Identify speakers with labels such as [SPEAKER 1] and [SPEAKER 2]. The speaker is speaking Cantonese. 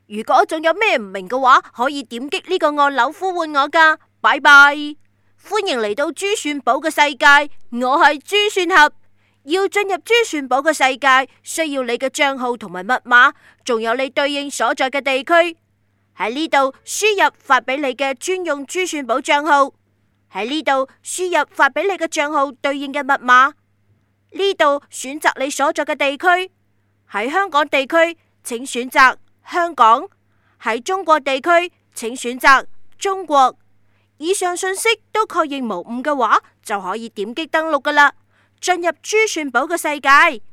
[SPEAKER 1] 如果仲有咩唔明嘅話，可以點擊呢個按鈕呼喚我㗎。拜拜，歡迎嚟到珠算寶嘅世界，我係珠算俠。要進入珠算寶嘅世界，需要你嘅賬號同埋密碼，仲有你對應所在嘅地區。喺呢度輸入發俾你嘅專用珠算寶賬號，喺呢度輸入發俾你嘅賬號對應嘅密碼。呢度選擇你所在嘅地區。喺香港地區，請選擇香港；喺中國地區，請選擇中國。以上信息都確認無誤嘅話，就可以點擊登錄㗎喇，進入珠算寶嘅世界。